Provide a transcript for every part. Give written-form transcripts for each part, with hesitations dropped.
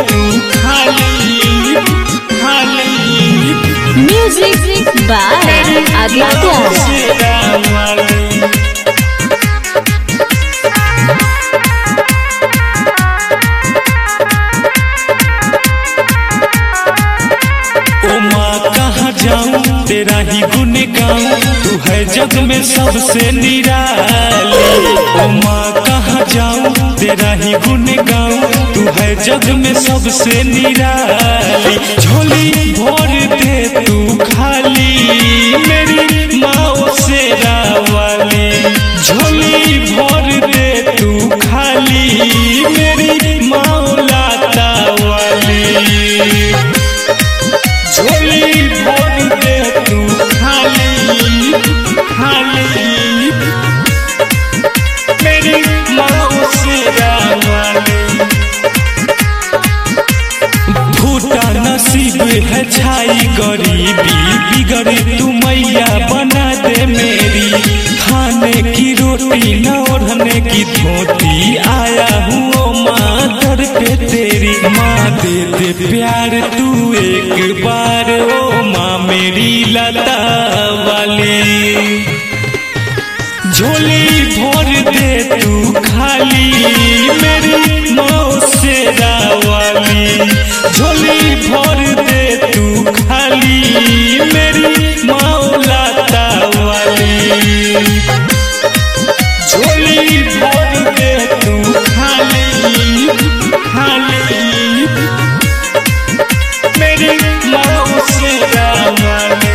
तू खाली खाली। Music by Aditya. जाऊं तेरा ही गुण गाऊं, तू है जग में सबसे निराली। ओ माँ कहाँ जाऊं तेरा ही गुण गाऊं, तू है जग में सबसे निराली। झोली भर दे तू खाली मेरी माँ शेरा वाली। झोली भर दे तू खाली मेरी माँ लाता वाली। झोली भर दे तू खाली खाली मेरी माँ शेरा वाली। फूटा नसीब है छाई गरीबी, बिगड़ी तू मैया बना दे मेरी। खाने की रोटी न ओढ़ने की धोती, आया हूँ ओ माँ दर पे तेरी। माँ दे दे प्यार तू एक बार, ओ माँ मेरी लता वाली। झोली भर दे तू खाली मेरी माँ शेरा वाली। झोली भर दे तू खाली मेरी माँ लाता वाली। झोली भर दे तू खाली खाली मेरी माँ शेरा वाली।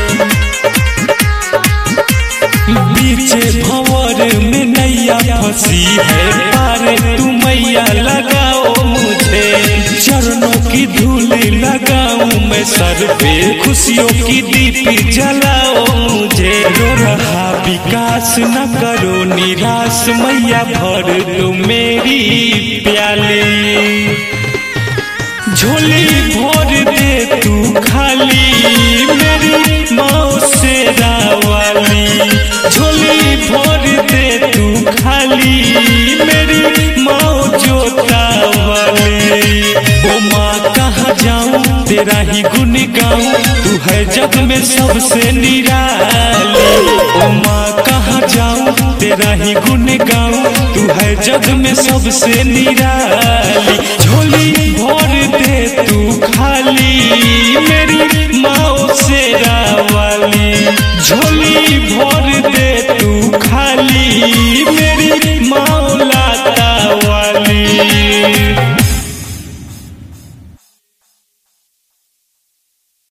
बीचे भंवर में नैया फंसी है, पार तू मैया लगाओ मुझे। चरणों की धूल लगाऊं मैं सर पे, खुशियों की दीप जलाओ मुझे। रो रहा विकास न करो निराश, मैया भर दो मेरी प्याली। झोली भर दे तू खाली मेरी माँ शेरा वाली। झोली भर दे तू खाली मेरी माँ जोता वाली। ओ माँ कहाँ जाऊं तेरा ही गुण गाऊं, तू है जग में सबसे निराली। ओ माँ कहाँ जाऊं तेरा ही गुण गाऊं, तू है जग में सबसे निराली। झोली